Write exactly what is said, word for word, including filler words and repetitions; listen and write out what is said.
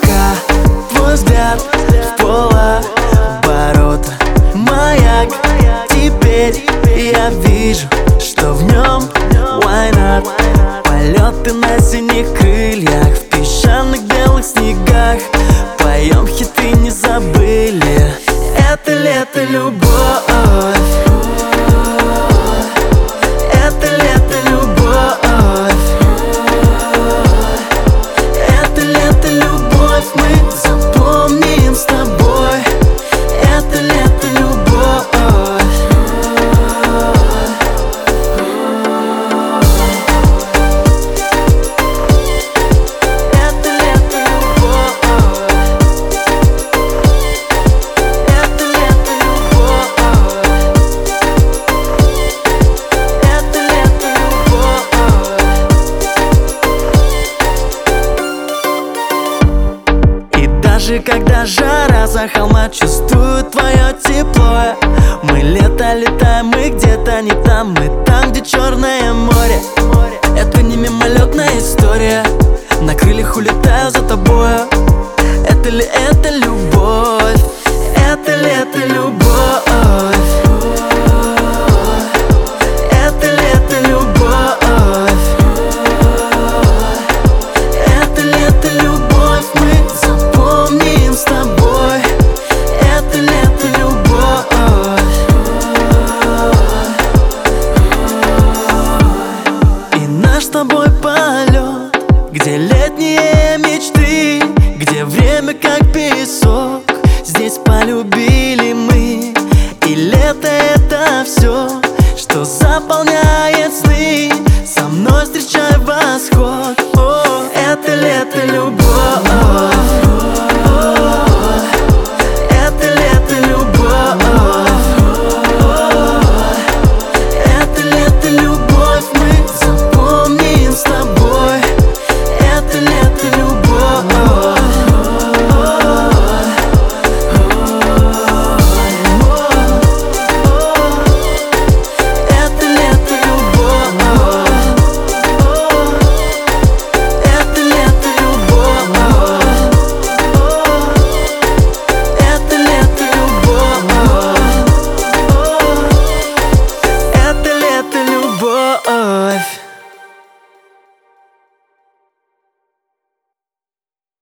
пока твой взгляд в полоборота, маяк. Теперь я вижу, что в нем why not? Полеты на синих крыльях, в песчаных белых снегах. Поем хиты, не забыли. Это лето, любовь. Это лето, любовь. Это лето, любовь, мы запомним с тобой. Это лето, любовь. Это лето, любовь. Это лето, любовь. Это лето, любовь. И даже когда жара за холма, чувствую твое тепло. Мы лето летаем, мы где-то не там, мы там, где Черное море. Это не мимолетная история, на крыльях улетаю за тобою. Это ли это любовь?